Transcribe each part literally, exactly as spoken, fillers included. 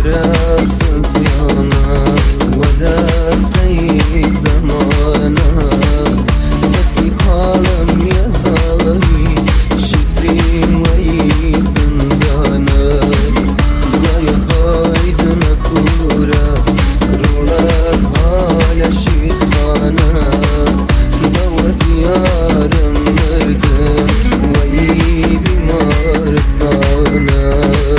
رأسز يانا وداسي زمانا بسي حالم يا زاري شكرين وي زندانا دايا هايدنا كورا رولك هالا شيطانا دوا ديارم مردم وي بمار الزانا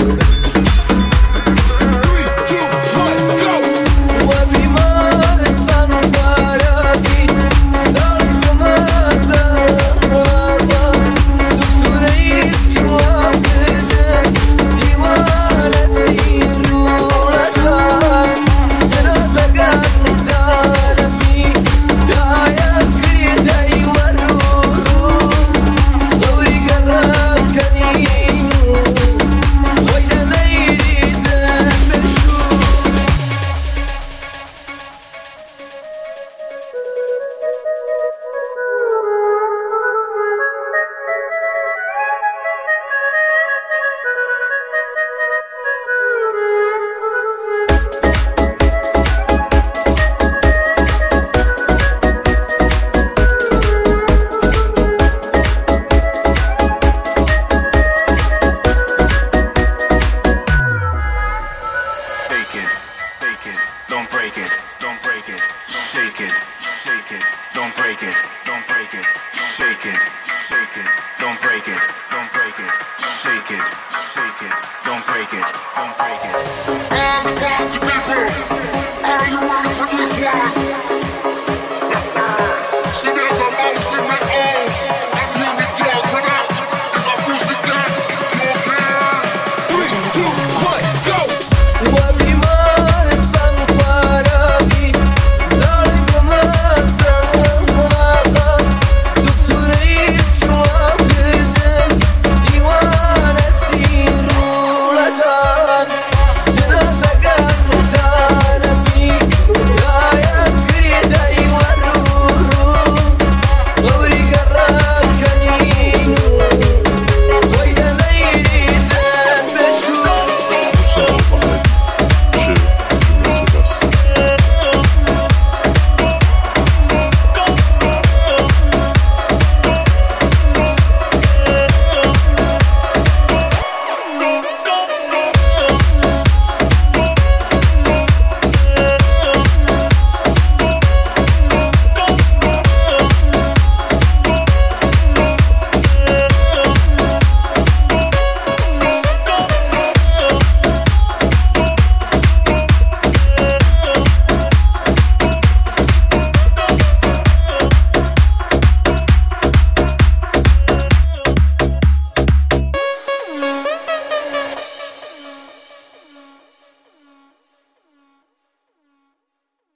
Don't break it, don't break it, shake it, shake it, don't break it, don't break it, shake it, shake it, don't break it, don't break it, shake it, shake it, don't break it, don't break it.